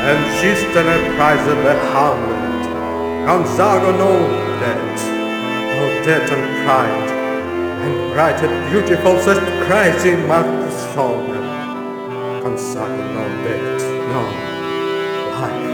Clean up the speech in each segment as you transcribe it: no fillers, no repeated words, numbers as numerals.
En kysterne prizade Hamlet, Gonzaga no death and pride, and bright and beautiful that crazy Martha's song. Gonzaga no death, no life.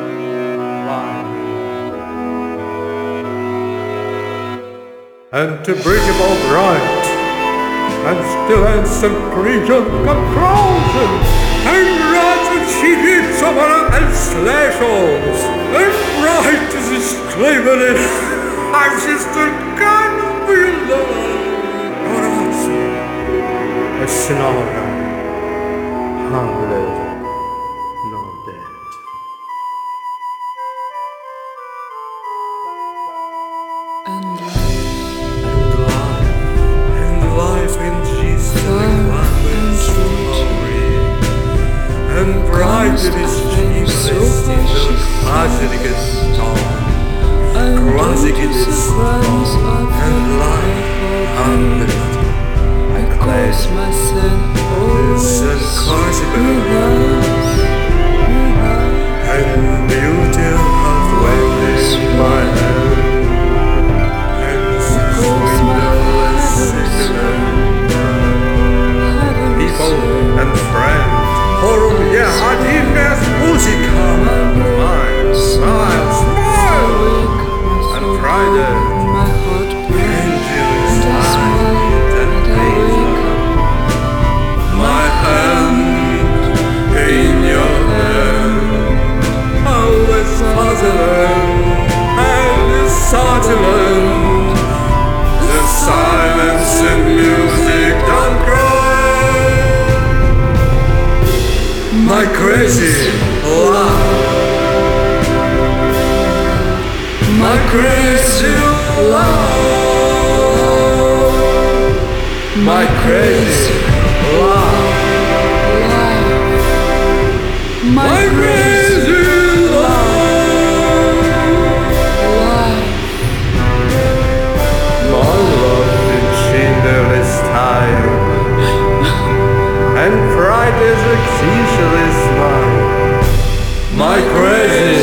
And to breathable bright, and still handsome creature come frozen, and rats and she hits over and slashes, and bright is his slavery, and sister can't be alone. Orazio, a snarl, Hamlet, no dead. Life in Jesus requirements glory, and bright in his chiefest in the classic storm, classic in his storm, and life unlit. I close my sin, this unclassifiable, and beauty of waving my hand. And friend, for yeah, I did best musica. Smile, and Friday, angels light and pain. My hand in your hand, always puzzling and startling. The silence and music don't cry. My crazy love, my crazy love, my crazy love, my crazy love, my love in Schindler's time. And Friday's execution is mine. My crazy